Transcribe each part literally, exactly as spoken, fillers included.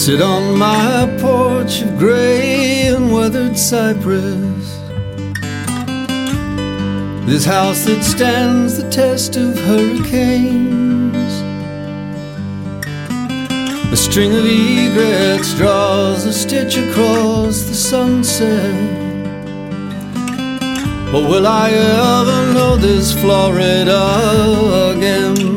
Sit on my porch of gray and weathered cypress, this house that stands the test of hurricanes. A string of egrets draws a stitch across the sunset. But will I ever know this Florida again?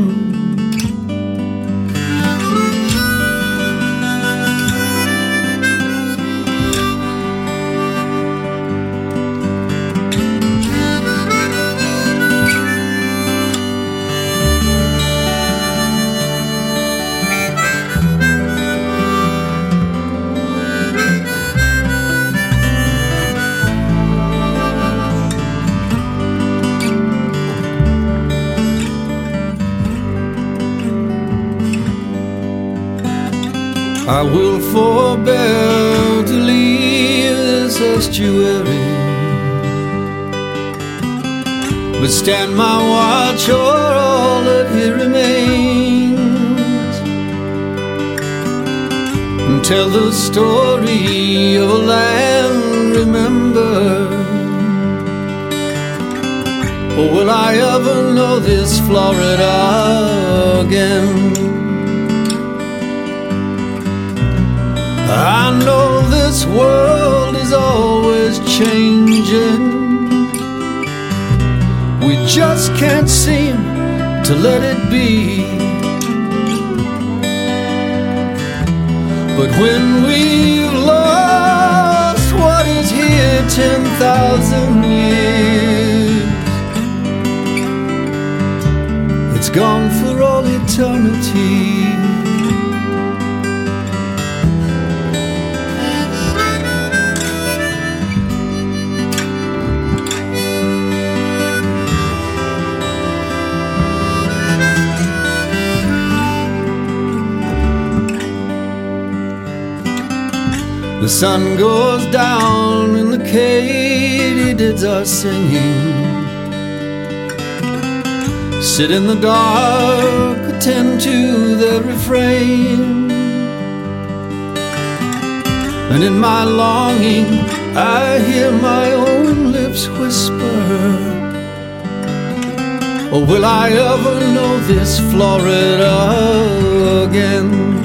I will forbear to leave this estuary, but stand my watch o'er all that here remains, and tell the story of a land remembered. Or will I ever know this Florida again? I know this world is always changing, we just can't seem to let it be. But when we've lost what is here ten thousand years, it's gone for all eternity. The sun goes down and the katydids are singing. Sit in the dark, attend to their refrain, and in my longing I hear my own lips whisper, oh, will I ever know this Florida again?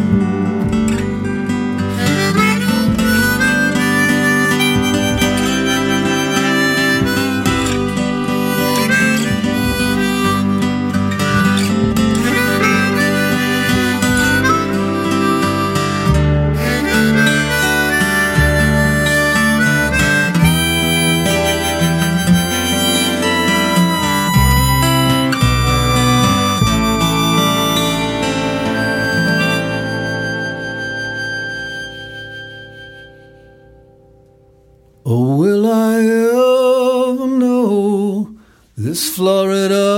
Oh, will I ever know this Florida